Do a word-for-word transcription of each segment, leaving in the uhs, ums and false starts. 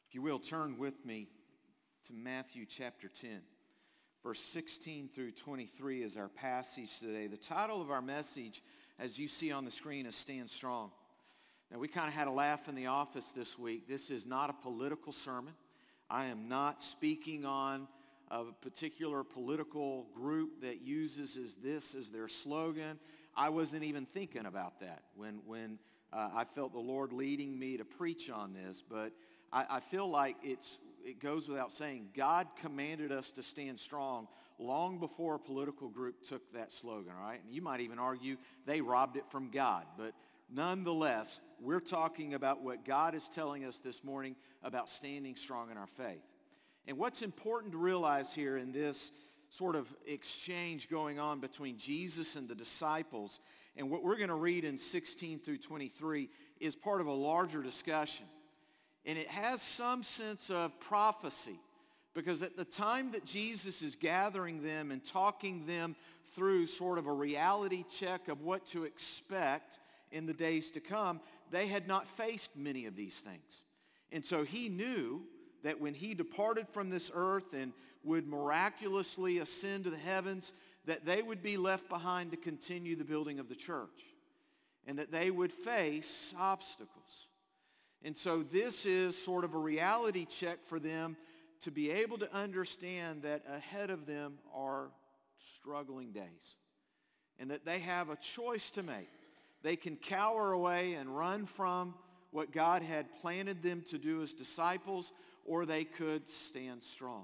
If you will, turn with me to Matthew chapter ten. Verse sixteen through twenty-three is our passage today. The title of our message, as you see on the screen, is Stand Strong. Now, we kind of had a laugh in the office this week. This is not a political sermon. I am not speaking on a particular political group that uses as this as their slogan. I wasn't even thinking about that when, when uh, I felt the Lord leading me to preach on this. But I, I feel like it's it goes without saying, God commanded us to stand strong long before a political group took that slogan, all right? And you might even argue they robbed it from God. But nonetheless, we're talking about what God is telling us this morning about standing strong in our faith. And what's important to realize here in this sort of exchange going on between Jesus and the disciples, and what we're going to read in sixteen through twenty-three is part of a larger discussion. And it has some sense of prophecy, because at the time that Jesus is gathering them and talking them through sort of a reality check of what to expect in the days to come, they had not faced many of these things. And so he knew that when he departed from this earth and would miraculously ascend to the heavens, that they would be left behind to continue the building of the church, and that they would face obstacles. And so this is sort of a reality check for them to be able to understand that ahead of them are struggling days, and that they have a choice to make. They can cower away and run from what God had planted them to do as disciples, or they could stand strong.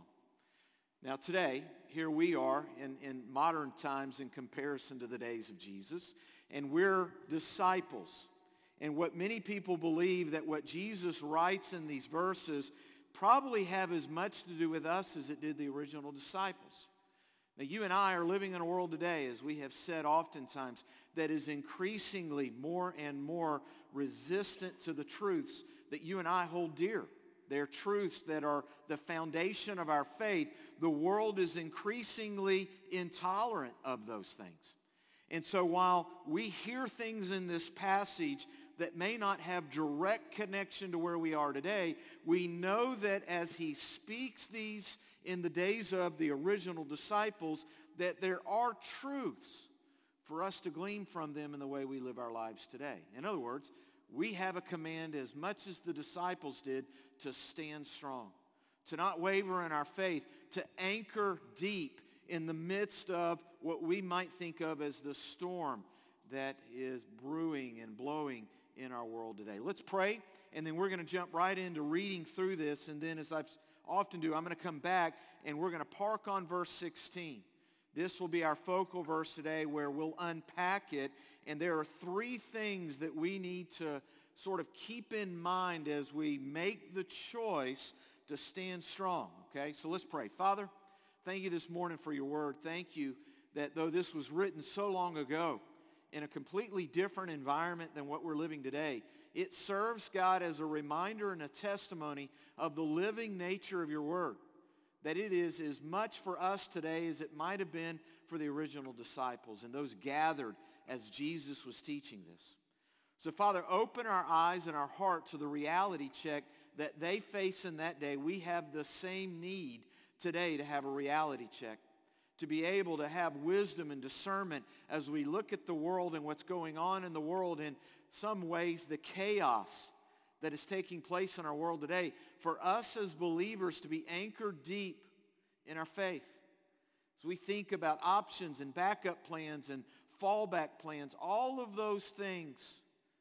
Now today, here we are in, in modern times in comparison to the days of Jesus, and we're disciples. And what many people believe that what Jesus writes in these verses probably have as much to do with us as it did the original disciples. Now, you and I are living in a world today, as we have said oftentimes, that is increasingly more and more resistant to the truths that you and I hold dear. They're truths that are the foundation of our faith. The world is increasingly intolerant of those things. And so while we hear things in this passage that may not have direct connection to where we are today, we know that as he speaks these in the days of the original disciples, that there are truths for us to glean from them in the way we live our lives today. In other words, we have a command, as much as the disciples did, to stand strong, to not waver in our faith, to anchor deep in the midst of what we might think of as the storm that is brewing and blowing in our world today. Let's pray, and then we're going to jump right into reading through this, and then as I often do, I'm going to come back and we're going to park on verse sixteen. This will be our focal verse today, where we'll unpack it, and there are three things that we need to sort of keep in mind as we make the choice to stand strong, okay? So let's pray. Father, thank you this morning for your word. Thank you that though this was written so long ago in a completely different environment than what we're living today, it serves, God, as a reminder and a testimony of the living nature of your word, that it is as much for us today as it might have been for the original disciples and those gathered as Jesus was teaching this. So, Father, open our eyes and our heart to the reality check that they face in that day. We have the same need today to have a reality check, to be able to have wisdom and discernment as we look at the world and what's going on in the world, in some ways the chaos that is taking place in our world today, for us as believers to be anchored deep in our faith. As we think about options and backup plans and fallback plans, all of those things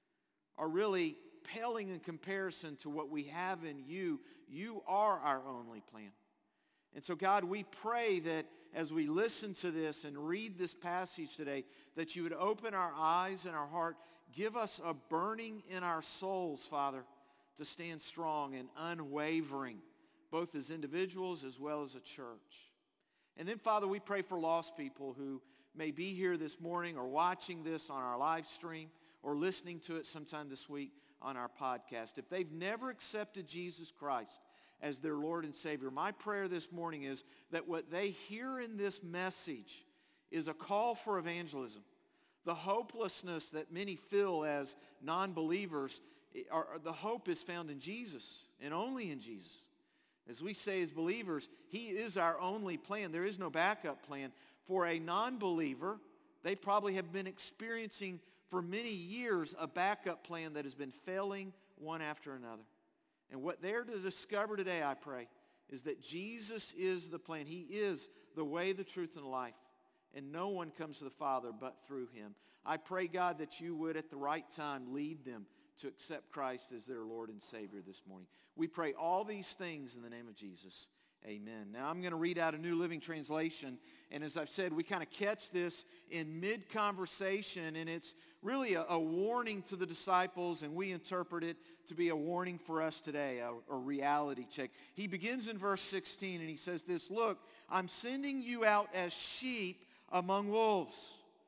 are really paling in comparison to what we have in you. You are our only plan. And so, God, we pray that as we listen to this and read this passage today, that you would open our eyes and our heart, give us a burning in our souls, Father, to stand strong and unwavering, both as individuals as well as a church. And then, Father, we pray for lost people who may be here this morning or watching this on our live stream or listening to it sometime this week on our podcast. If they've never accepted Jesus Christ as their Lord and Savior, my prayer this morning is that what they hear in this message is a call for evangelism. The hopelessness that many feel as non-believers our, the hope is found in Jesus and only in Jesus. As we say as believers, he is our only plan. There is no backup plan. For a non-believer, they probably have been experiencing for many years a backup plan that has been failing one after another. And what they're to discover today, I pray, is that Jesus is the plan. He is the way, the truth, and the life. And no one comes to the Father but through him. I pray, God, that you would at the right time lead them to accept Christ as their Lord and Savior this morning. We pray all these things in the name of Jesus. Amen. Now I'm going to read out a New Living Translation. And as I've said, we kind of catch this in mid-conversation. And it's really a, a warning to the disciples. And we interpret it to be a warning for us today, a, a reality check. He begins in verse sixteen and he says this, "Look, I'm sending you out as sheep among wolves.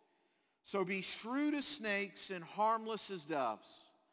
So be shrewd as snakes and harmless as doves."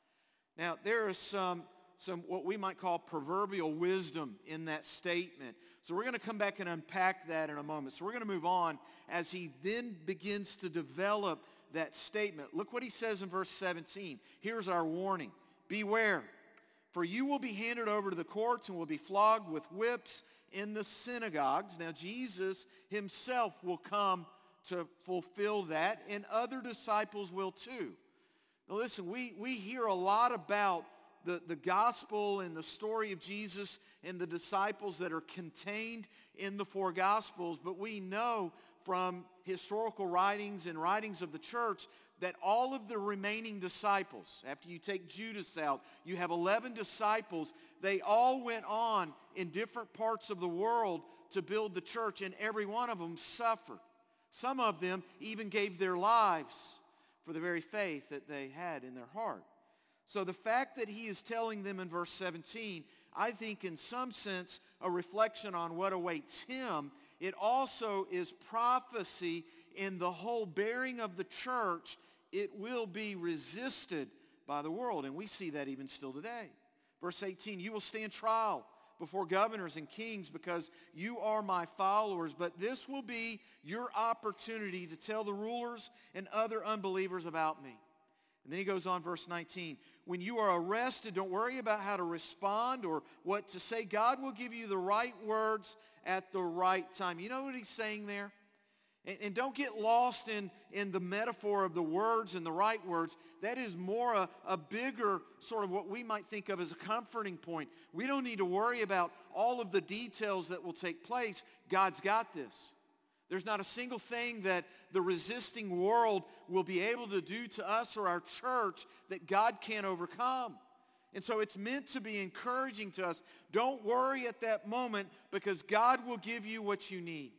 Now, there is some, some what we might call proverbial wisdom in that statement. So we're going to come back and unpack that in a moment. So we're going to move on as he then begins to develop that statement. Look what he says in verse seventeen. Here's our warning. "Beware, for you will be handed over to the courts and will be flogged with whips in the synagogues." Now, Jesus himself will come to fulfill that, and other disciples will too. Now listen, we, we hear a lot about the, the gospel and the story of Jesus and the disciples that are contained in the four gospels, but we know from historical writings and writings of the church that all of the remaining disciples, after you take Judas out, you have eleven disciples. They all went on in different parts of the world to build the church, and every one of them suffered. Some of them even gave their lives for the very faith that they had in their heart. So the fact that he is telling them in verse seventeen, I think in some sense a reflection on what awaits him. It also is prophecy in the whole bearing of the church. It will be resisted by the world, and we see that even still today. Verse eighteen, "You will stand trial before governors and kings because you are my followers, but this will be your opportunity to tell the rulers and other unbelievers about me." And then he goes on, verse nineteen, "When you are arrested, don't worry about how to respond or what to say. God will give you the right words at the right time." You know what he's saying there? And, and don't get lost in, in the metaphor of the words and the right words. That is more a, a bigger sort of what we might think of as a comforting point. We don't need to worry about all of the details that will take place. God's got this. There's not a single thing that the resisting world will be able to do to us or our church that God can't overcome. And so it's meant to be encouraging to us. Don't worry at that moment because God will give you what you need.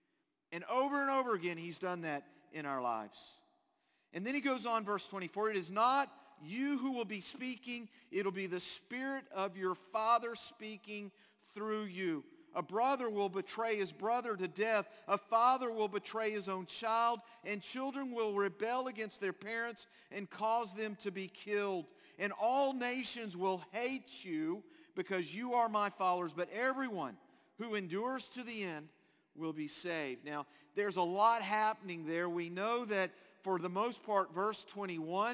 And over and over again, he's done that in our lives. And then he goes on, verse twenty-four, "It is not you who will be speaking. It'll be the Spirit of your Father speaking through you. A brother will betray his brother to death. A father will betray his own child. And children will rebel against their parents and cause them to be killed. And all nations will hate you because you are my followers. But everyone who endures to the end will be saved." Now, there's a lot happening there. We know that for the most part, verse twenty-one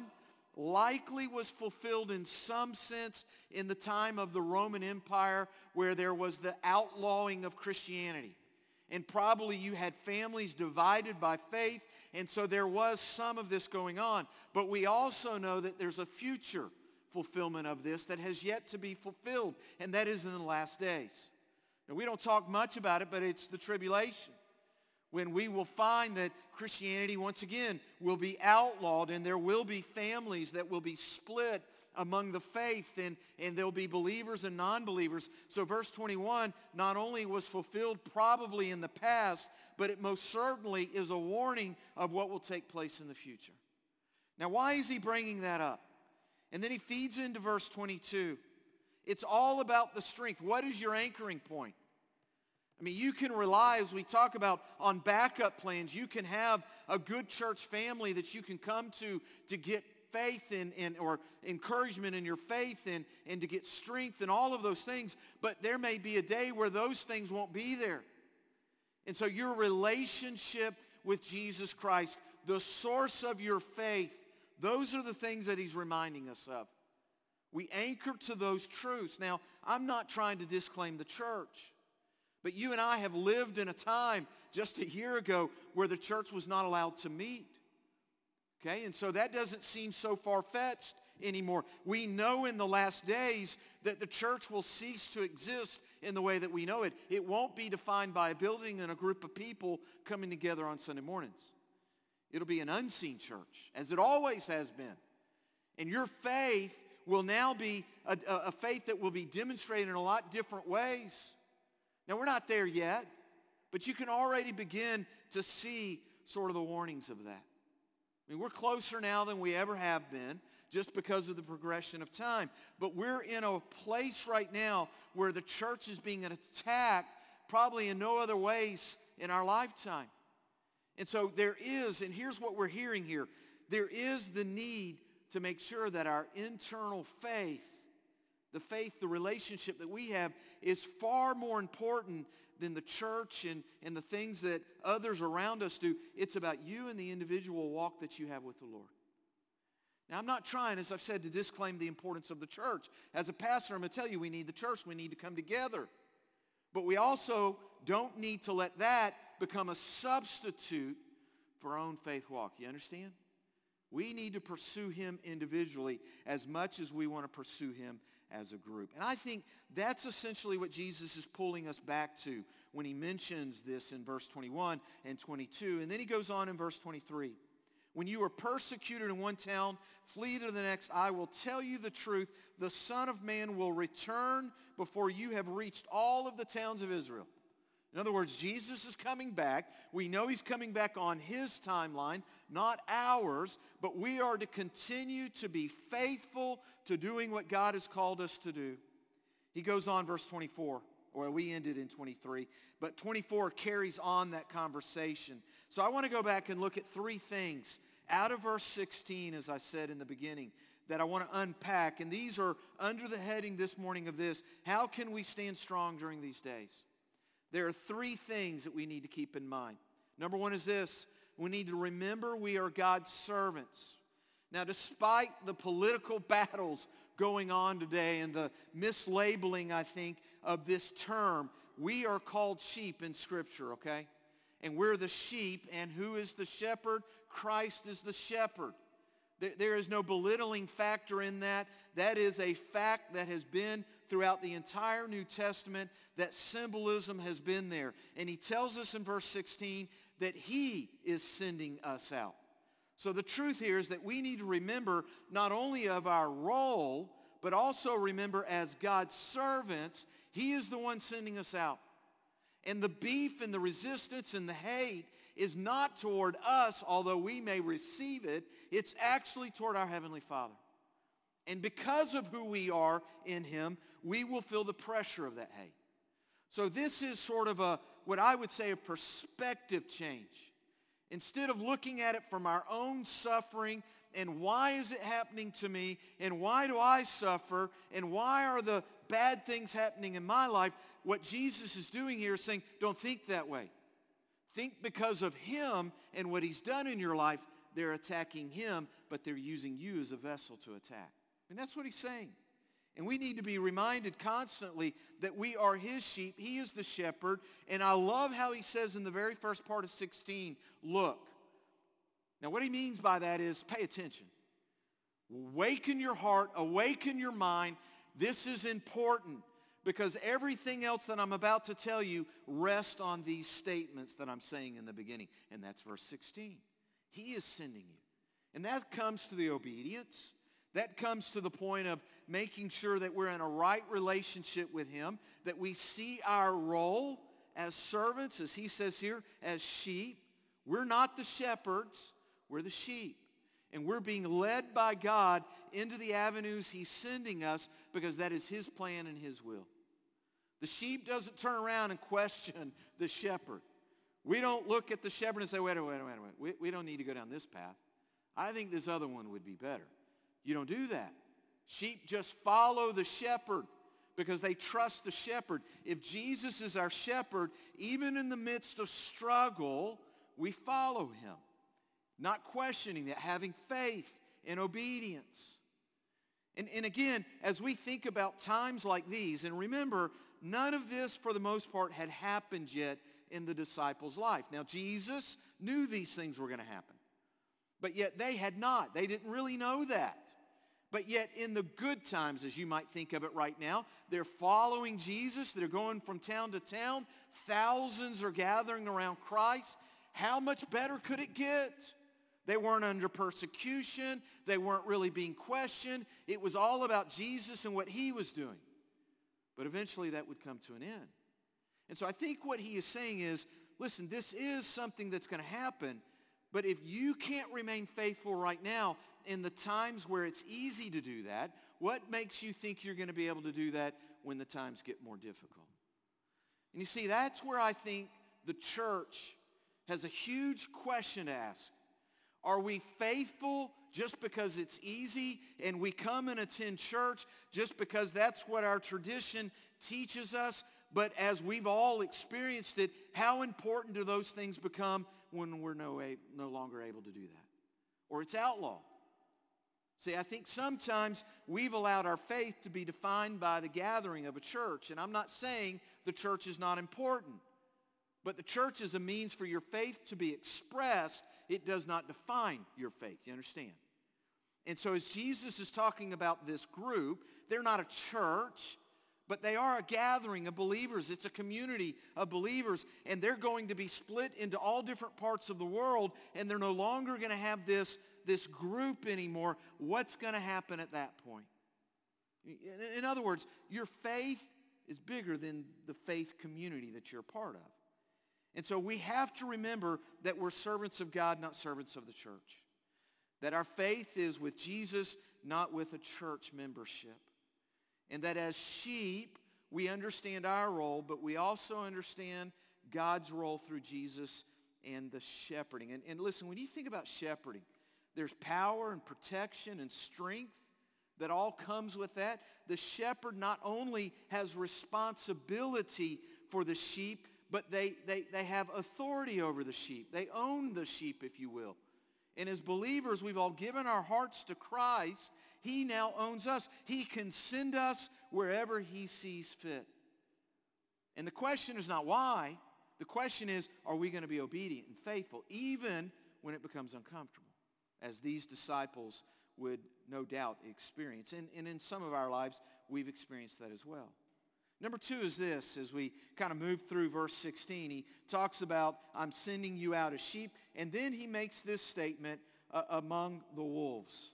likely was fulfilled in some sense in the time of the Roman Empire where there was the outlawing of Christianity. And probably you had families divided by faith, and so there was some of this going on. But we also know that there's a future fulfillment of this that has yet to be fulfilled, and that is in the last days. Now, we don't talk much about it, but it's the tribulation, when we will find that Christianity, once again, will be outlawed, and there will be families that will be split among the faith, and, and there'll be believers and non-believers. So verse twenty-one not only was fulfilled probably in the past, but it most certainly is a warning of what will take place in the future. Now, why is he bringing that up? And then he feeds into verse twenty-two. It's all about the strength. What is your anchoring point? I mean, you can rely, as we talk about, on backup plans. You can have a good church family that you can come to to get faith in, in or encouragement in your faith and, and to get strength and all of those things. But there may be a day where those things won't be there. And so your relationship with Jesus Christ, the source of your faith, those are the things that he's reminding us of. We anchor to those truths. Now, I'm not trying to disclaim the church, but you and I have lived in a time just a year ago where the church was not allowed to meet. Okay, and so that doesn't seem so far-fetched anymore. We know in the last days that the church will cease to exist in the way that we know it. It won't be defined by a building and a group of people coming together on Sunday mornings. It'll be an unseen church, as it always has been. And your faith will now be a, a faith that will be demonstrated in a lot different ways. Now, we're not there yet, but you can already begin to see sort of the warnings of that. I mean, we're closer now than we ever have been just because of the progression of time. But we're in a place right now where the church is being attacked probably in no other ways in our lifetime. And so there is, and here's what we're hearing here, there is the need to make sure that our internal faith, the faith, the relationship that we have is far more important than the church and, and the things that others around us do. It's about you and the individual walk that you have with the Lord. Now, I'm not trying, as I've said, to disclaim the importance of the church. As a pastor, I'm going to tell you we need the church. We need to come together. But we also don't need to let that become a substitute for our own faith walk. You understand? We need to pursue him individually as much as we want to pursue him as a group. And I think that's essentially what Jesus is pulling us back to when he mentions this in verse twenty-one and twenty-two. And then he goes on in verse twenty-three. When you are persecuted in one town, flee to the next. I will tell you the truth. The Son of Man will return before you have reached all of the towns of Israel. In other words, Jesus is coming back. We know he's coming back on his timeline, not ours, but we are to continue to be faithful to doing what God has called us to do. He goes on, verse twenty-four, or we ended in twenty-three, but twenty-four carries on that conversation. So I want to go back and look at three things out of verse sixteen, as I said in the beginning, that I want to unpack. And these are under the heading this morning of this: how can we stand strong during these days? There are three things that we need to keep in mind. Number one is this: we need to remember we are God's servants. Now, despite the political battles going on today and the mislabeling, I think, of this term, we are called sheep in Scripture, okay? And we're the sheep, and who is the shepherd? Christ is the shepherd. There, there is no belittling factor in that. That is a fact that has been throughout the entire New Testament. That symbolism has been there. And he tells us in verse sixteen that he is sending us out. So the truth here is that we need to remember not only of our role, but also remember as God's servants, he is the one sending us out. And the beef and the resistance and the hate is not toward us, although we may receive it. It's actually toward our Heavenly Father. And because of who we are in him, we will feel the pressure of that hate. So this is sort of a, what I would say, a perspective change. Instead of looking at it from our own suffering and why is it happening to me and why do I suffer and why are the bad things happening in my life, what Jesus is doing here is saying, don't think that way. Think because of him and what he's done in your life, they're attacking him, but they're using you as a vessel to attack. And that's what he's saying. And we need to be reminded constantly that we are his sheep. He is the shepherd. And I love how he says in the very first part of sixteen, look. Now what he means by that is pay attention. Awaken your heart, awaken your mind. This is important because everything else that I'm about to tell you rests on these statements that I'm saying in the beginning. And that's verse sixteen. He is sending you. And that comes to the obedience. That comes to the point of making sure that we're in a right relationship with him, that we see our role as servants, as he says here, as sheep. We're not the shepherds, we're the sheep. And we're being led by God into the avenues he's sending us because that is his plan and his will. The sheep doesn't turn around and question the shepherd. We don't look at the shepherd and say, wait, wait, wait, wait, wait. We, we don't need to go down this path. I think this other one would be better. You don't do that. Sheep just follow the shepherd because they trust the shepherd. If Jesus is our shepherd, even in the midst of struggle, we follow him. Not questioning that, having faith and obedience. And, and again, as we think about times like these, and remember, none of this, for the most part, had happened yet in the disciples' life. Now, Jesus knew these things were going to happen, but yet they had not. They didn't really know that. But yet in the good times, as you might think of it right now, they're following Jesus. They're going from town to town. Thousands are gathering around Christ. How much better could it get? They weren't under persecution. They weren't really being questioned. It was all about Jesus and what he was doing. But eventually that would come to an end. And so I think what he is saying is, listen, this is something that's going to happen. But if you can't remain faithful right now in the times where it's easy to do that, what makes you think you're going to be able to do that when the times get more difficult? And you see, that's where I think the church has a huge question to ask. Are we faithful just because it's easy and we come and attend church just because that's what our tradition teaches us? But as we've all experienced it, how important do those things become when we're no, no longer able to do that? Or it's outlawed. See, I think sometimes we've allowed our faith to be defined by the gathering of a church. And I'm not saying the church is not important. But the church is a means for your faith to be expressed. It does not define your faith. You understand? And so as Jesus is talking about this group, they're not a church, but they are a gathering of believers. It's a community of believers, and they're going to be split into all different parts of the world, and they're no longer going to have this, this group anymore. What's going to happen at that point? In, in other words, your faith is bigger than the faith community that you're a part of. And so we have to remember that we're servants of God, not servants of the church. That our faith is with Jesus, not with a church membership. And that as sheep, we understand our role, but we also understand God's role through Jesus and the shepherding. And, and listen, when you think about shepherding, there's power and protection and strength that all comes with that. The shepherd not only has responsibility for the sheep, but they, they, they have authority over the sheep. They own the sheep, if you will. And as believers, we've all given our hearts to Christ. He now owns us. He can send us wherever he sees fit. And the question is not why. The question is, are we going to be obedient and faithful, even when it becomes uncomfortable, as these disciples would no doubt experience. And, and in some of our lives, we've experienced that as well. Number two is this, as we kind of move through verse sixteen, he talks about, I'm sending you out as sheep, and then he makes this statement, uh, among the wolves.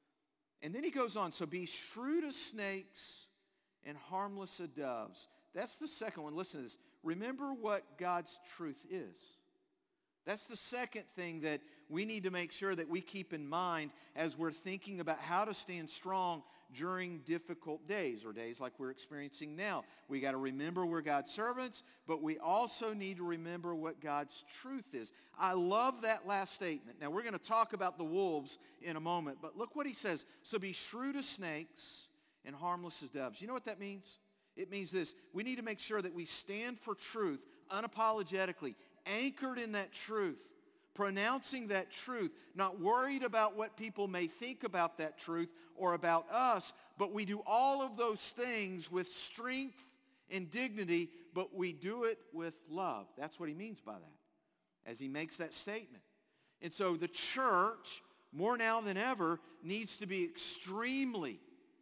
And then he goes on, so be shrewd as snakes and harmless as doves. That's the second one. Listen to this. Remember what God's truth is. That's the second thing that we need to make sure that we keep in mind as we're thinking about how to stand strong during difficult days, or days like we're experiencing now. We got to remember we're God's servants, but we also need to remember what God's truth is. I love that last statement. Now, we're going to talk about the wolves in a moment, but look what he says. So be shrewd as snakes and harmless as doves. You know what that means? It means this. We need to make sure that we stand for truth unapologetically, anchored in that truth, pronouncing that truth, not worried about what people may think about that truth or about us, but we do all of those things with strength and dignity, but we do it with love. That's what he means by that, as he makes that statement. And so the church, more now than ever, needs to be extremely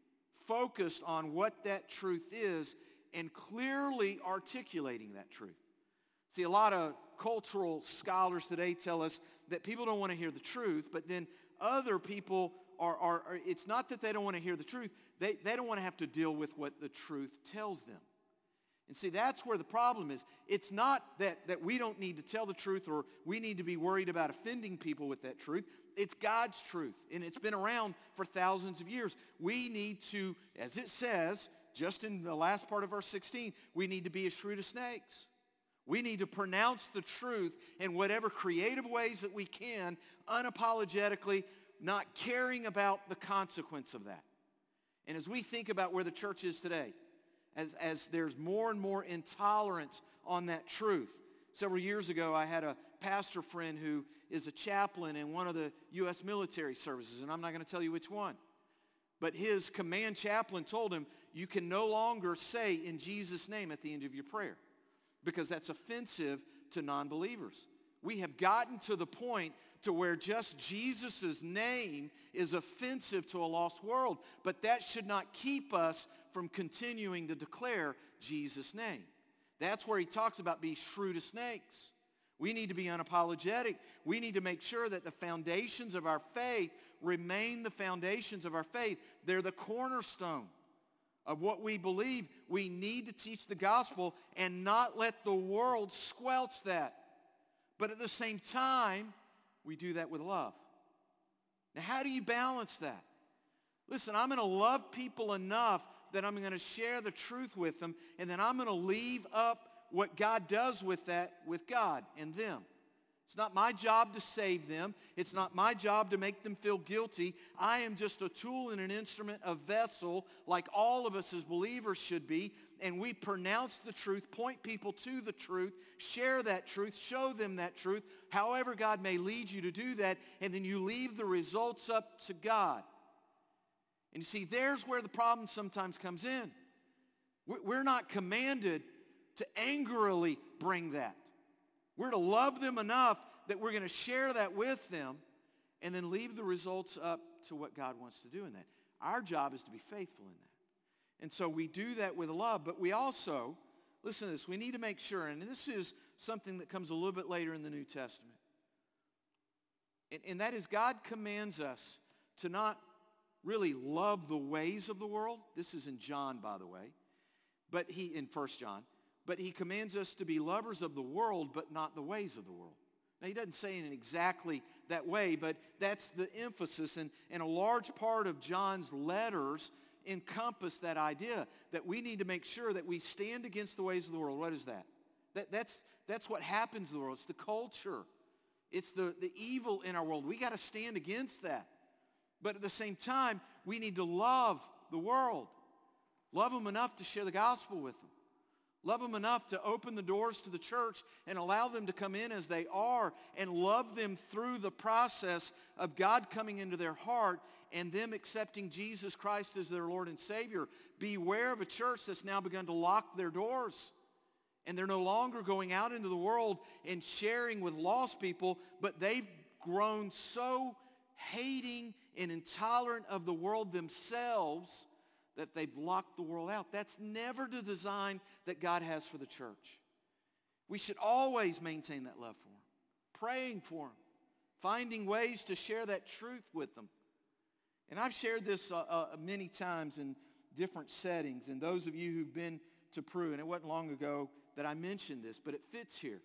focused on what that truth is and clearly articulating that truth. See, a lot of cultural scholars today tell us that people don't want to hear the truth, but then other people are, are, are it's not that they don't want to hear the truth, they, they don't want to have to deal with what the truth tells them. And see, that's where the problem is. It's not that, that we don't need to tell the truth or we need to be worried about offending people with that truth. It's God's truth, and it's been around for thousands of years. We need to, as it says, just in the last part of verse sixteen, we need to be as shrewd as snakes. We need to pronounce the truth in whatever creative ways that we can, unapologetically, not caring about the consequence of that. And as we think about where the church is today, as, as there's more and more intolerance on that truth. Several years ago, I had a pastor friend who is a chaplain in one of the U S military services, and I'm not going to tell you which one. But his command chaplain told him, you can no longer say in Jesus' name at the end of your prayer, because that's offensive to non-believers. We have gotten to the point to where just Jesus' name is offensive to a lost world, but that should not keep us from continuing to declare Jesus' name. That's where he talks about be shrewd as snakes. We need to be unapologetic. We need to make sure that the foundations of our faith remain the foundations of our faith. They're the cornerstone of what we believe. We need to teach the gospel and not let the world squelch that. But at the same time, we do that with love. Now, how do you balance that? Listen, I'm going to love people enough that I'm going to share the truth with them, and then I'm going to leave up what God does with that with God and them. It's not my job to save them. It's not my job to make them feel guilty. I am just a tool and an instrument, a vessel, like all of us as believers should be. And we pronounce the truth, point people to the truth, share that truth, show them that truth, however God may lead you to do that, and then you leave the results up to God. And you see, there's where the problem sometimes comes in. We're not commanded to angrily bring that. We're to love them enough that we're going to share that with them and then leave the results up to what God wants to do in that. Our job is to be faithful in that. And so we do that with love, but we also, listen to this, we need to make sure, and this is something that comes a little bit later in the New Testament, and, and that is God commands us to not really love the ways of the world. This is in John, by the way, but he, in First John, but he commands us to be lovers of the world, but not the ways of the world. Now, he doesn't say it in exactly that way, but that's the emphasis. And, and a large part of John's letters encompass that idea that we need to make sure that we stand against the ways of the world. What is that? that that's, that's what happens in the world. It's the culture. It's the, the evil in our world. We got to stand against that. But at the same time, we need to love the world. Love them enough to share the gospel with them. Love them enough to open the doors to the church and allow them to come in as they are, and love them through the process of God coming into their heart and them accepting Jesus Christ as their Lord and Savior. Beware of a church that's now begun to lock their doors. And they're no longer going out into the world and sharing with lost people, but they've grown so hating and intolerant of the world themselves that they've locked the world out. That's never the design that God has for the church. We should always maintain that love for them, praying for them, finding ways to share that truth with them. And I've shared this uh, uh, many times in different settings, and those of you who've been to Peru, and it wasn't long ago that I mentioned this, but it fits here.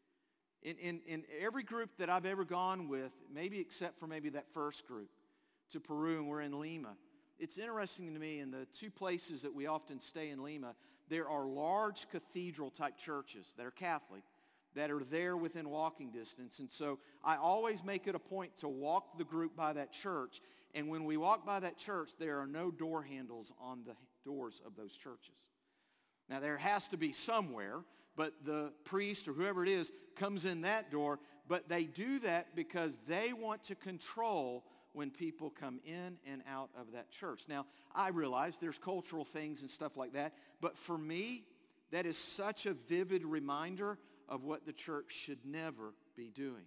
In, in, in every group that I've ever gone with, maybe except for maybe that first group, to Peru, and we're in Lima, it's interesting to me, in the two places that we often stay in Lima, there are large cathedral-type churches that are Catholic that are there within walking distance. And so I always make it a point to walk the group by that church. And when we walk by that church, there are no door handles on the doors of those churches. Now, there has to be somewhere, but the priest or whoever it is comes in that door. But they do that because they want to control when people come in and out of that church. Now, I realize there's cultural things and stuff like that, but for me, that is such a vivid reminder of what the church should never be doing.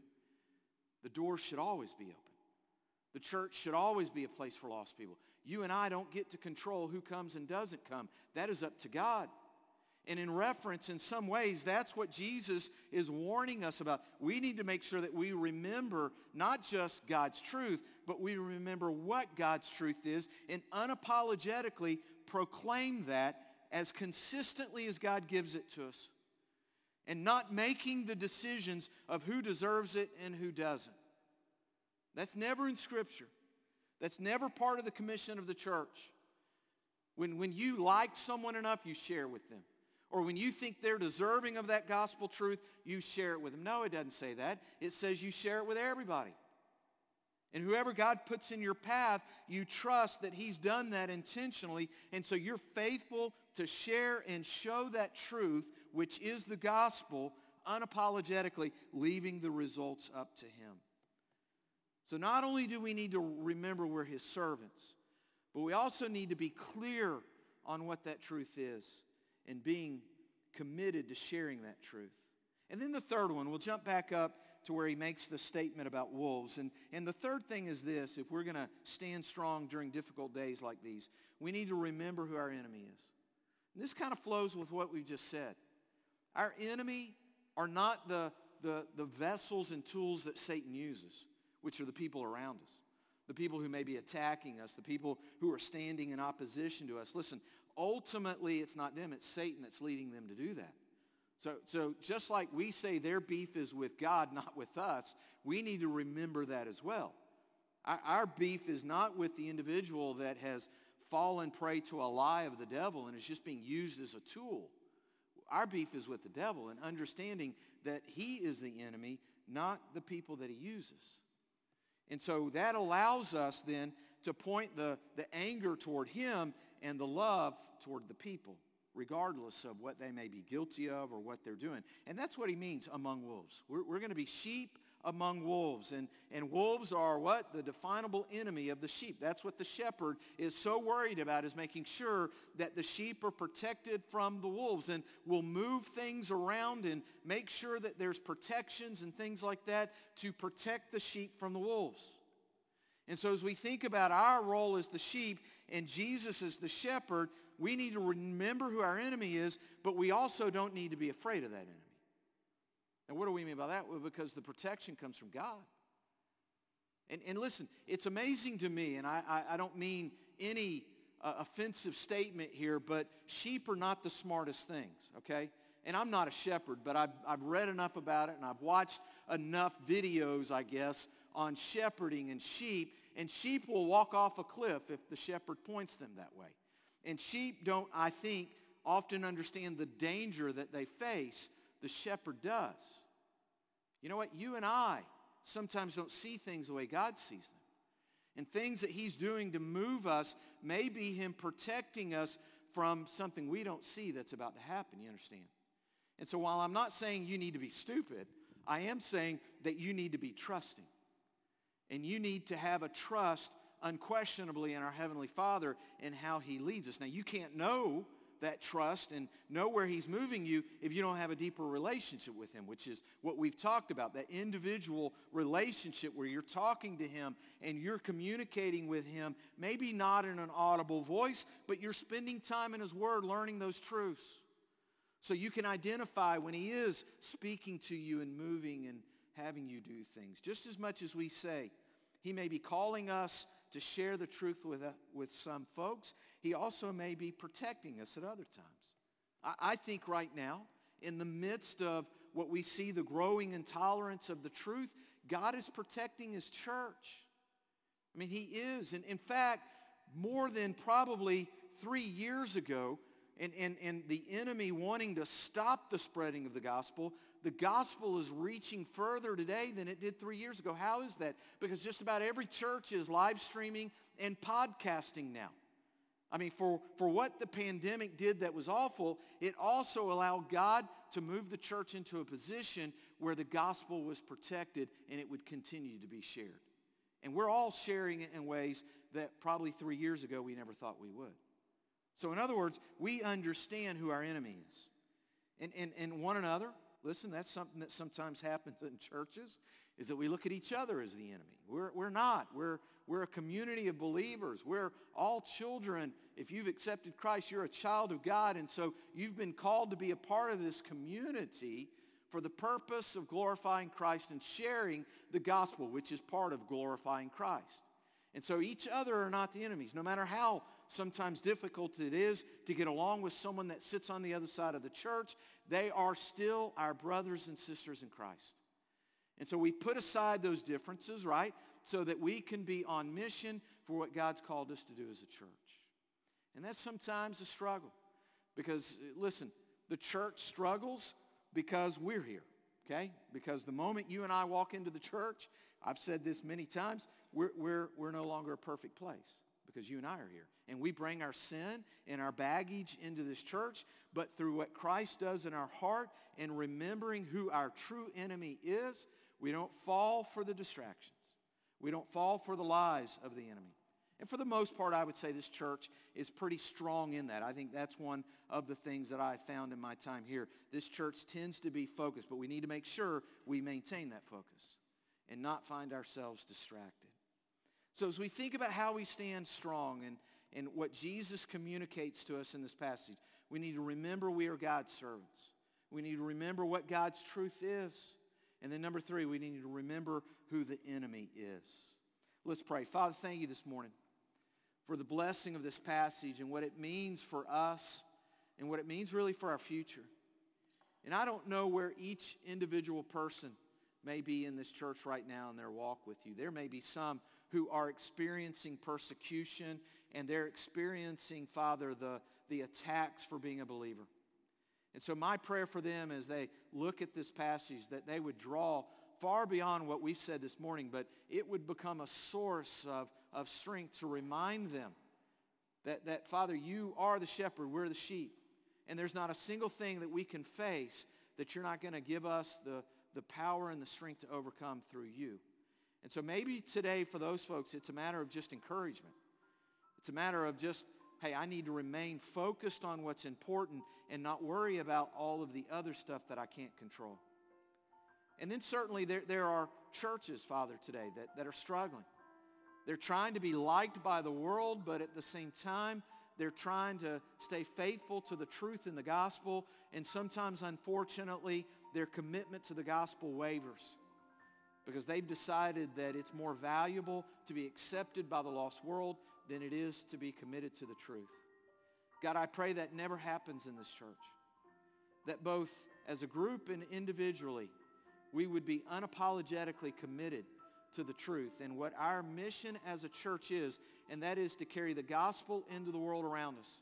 The doors should always be open. The church should always be a place for lost people. You and I don't get to control who comes and doesn't come. That is up to God. And in reference, in some ways, that's what Jesus is warning us about. We need to make sure that we remember not just God's truth, but we remember what God's truth is and unapologetically proclaim that as consistently as God gives it to us. And not making the decisions of who deserves it and who doesn't. That's never in Scripture. That's never part of the commission of the church. When, when you like someone enough, you share with them. Or when you think they're deserving of that gospel truth, you share it with them. No, it doesn't say that. It says you share it with everybody. And whoever God puts in your path, you trust that he's done that intentionally. And so you're faithful to share and show that truth, which is the gospel, unapologetically, leaving the results up to him. So not only do we need to remember we're his servants, But we also need to be clear on what that truth is and being committed to sharing that truth. And then the third one, we'll jump back up to where he makes the statement about wolves. And, and the third thing is this: if we're going to stand strong during difficult days like these, we need to remember who our enemy is. And this kind of flows with what we just said. Our enemy are not the, the, the vessels and tools that Satan uses, which are the people around us, the people who may be attacking us, the people who are standing in opposition to us. Listen, ultimately it's not them, it's Satan that's leading them to do that. So, so just like we say their beef is with God, not with us, we need to remember that as well. Our, our beef is not with the individual that has fallen prey to a lie of the devil and is just being used as a tool. Our beef is with the devil and understanding that he is the enemy, not the people that he uses. And so that allows us then to point the, the anger toward him and the love toward the people, regardless of what they may be guilty of or what they're doing. And that's what he means among wolves. We're, we're going to be sheep among wolves. And, and wolves are what? The definable enemy of the sheep. That's what the shepherd is so worried about, is making sure that the sheep are protected from the wolves, and will move things around and make sure that there's protections and things like that to protect the sheep from the wolves. And so as we think about our role as the sheep and Jesus as the shepherd, we need to remember who our enemy is, but we also don't need to be afraid of that enemy. And what do we mean by that? Well, because the protection comes from God. And, and listen, it's amazing to me, and I, I, I don't mean any uh, offensive statement here, but sheep are not the smartest things, okay? And I'm not a shepherd, but I've, I've read enough about it, and I've watched enough videos, I guess, on shepherding and sheep. And sheep will walk off a cliff if the shepherd points them that way. And sheep don't, I think, often understand the danger that they face. The shepherd does. You know what? You and I sometimes don't see things the way God sees them. And things that he's doing to move us may be him protecting us from something we don't see that's about to happen. You understand? And so while I'm not saying you need to be stupid, I am saying that you need to be trusting. And you need to have a trust unquestionably in our Heavenly Father and how he leads us. Now, you can't know that trust and know where he's moving you if you don't have a deeper relationship with him, which is what we've talked about, that individual relationship where you're talking to him and you're communicating with him, maybe not in an audible voice, but you're spending time in his word learning those truths. So you can identify when he is speaking to you and moving and having you do things. Just as much as we say he may be calling us to share the truth with, uh, with some folks, he also may be protecting us at other times. I, I think right now, in the midst of what we see, the growing intolerance of the truth, God is protecting his church. I mean, he is. And in fact, more than probably three years ago, and, and, and the enemy wanting to stop the spreading of the gospel, the gospel is reaching further today than it did three years ago. How is that? Because just about every church is live streaming and podcasting now. I mean, for, for what the pandemic did that was awful, it also allowed God to move the church into a position where the gospel was protected and it would continue to be shared. And we're all sharing it in ways that probably three years ago we never thought we would. So in other words, we understand who our enemy is. And, and, and one another, listen, that's something that sometimes happens in churches, is that we look at each other as the enemy. We're, we're not. We're, we're a community of believers. We're all children. If you've accepted Christ, you're a child of God. And so you've been called to be a part of this community for the purpose of glorifying Christ and sharing the gospel, which is part of glorifying Christ. And so each other are not the enemies. No matter how sometimes difficult it is to get along with someone that sits on the other side of the church, they are still our brothers and sisters in Christ. And so we put aside those differences, right, so that we can be on mission for what God's called us to do as a church. And that's sometimes a struggle because, listen, the church struggles because we're here, okay? Because the moment you and I walk into the church, I've said this many times, we're, we're, we're no longer a perfect place because you and I are here. And we bring our sin and our baggage into this church, but through what Christ does in our heart and remembering who our true enemy is, we don't fall for the distractions. We don't fall for the lies of the enemy. And for the most part, I would say this church is pretty strong in that. I think that's one of the things that I found in my time here. This church tends to be focused, but we need to make sure we maintain that focus and not find ourselves distracted. So as we think about how we stand strong and, and what Jesus communicates to us in this passage, we need to remember we are God's servants. We need to remember what God's truth is. And then number three, we need to remember who the enemy is. Let's pray. Father, thank you this morning for the blessing of this passage and what it means for us and what it means really for our future. And I don't know where each individual person may be in this church right now in their walk with you. There may be some who are experiencing persecution and they're experiencing, Father, the, the attacks for being a believer. And so my prayer for them as they look at this passage, that they would draw far beyond what we've said this morning, but it would become a source of, of strength to remind them that, that, Father, you are the shepherd, we're the sheep. And there's not a single thing that we can face that you're not going to give us the, the power and the strength to overcome through you. And so maybe today for those folks, it's a matter of just encouragement. It's a matter of just, hey, I need to remain focused on what's important and not worry about all of the other stuff that I can't control. And then certainly there, there are churches, Father, today that, that are struggling. They're trying to be liked by the world, but at the same time, they're trying to stay faithful to the truth in the gospel. And sometimes, unfortunately, their commitment to the gospel wavers because they've decided that it's more valuable to be accepted by the lost world than it is to be committed to the truth. God, I pray that never happens in this church. That both as a group and individually, we would be unapologetically committed to the truth and what our mission as a church is, and that is to carry the gospel into the world around us.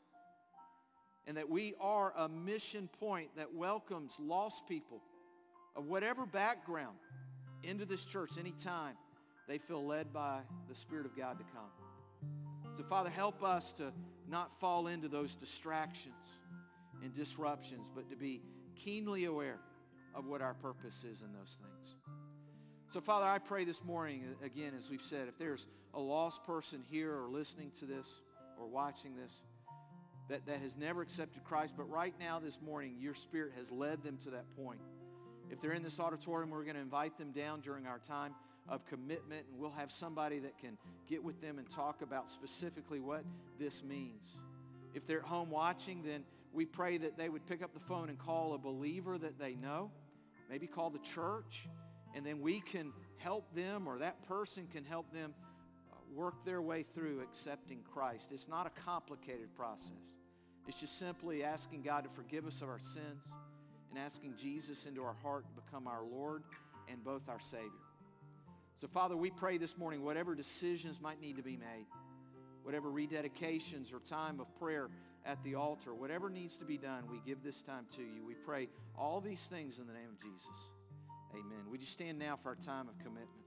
And that we are a mission point that welcomes lost people of whatever background into this church anytime they feel led by the Spirit of God to come. So Father, help us to not fall into those distractions and disruptions, but to be keenly aware of what our purpose is in those things. So Father, I pray this morning, again, as we've said, if there's a lost person here or listening to this or watching this that, that has never accepted Christ, but right now this morning, your Spirit has led them to that point. If they're in this auditorium, we're going to invite them down during our time of commitment, and we'll have somebody that can get with them and talk about specifically what this means. If they're at home watching, then we pray that they would pick up the phone and call a believer that they know, maybe call the church, and then we can help them, or that person can help them work their way through accepting Christ. It's not a complicated process. It's just simply asking God to forgive us of our sins and asking Jesus into our heart to become our Lord and both our Savior. So Father, we pray this morning, whatever decisions might need to be made, whatever rededications or time of prayer at the altar, whatever needs to be done, we give this time to you. We pray all these things in the name of Jesus. Amen. Would you stand now for our time of commitment?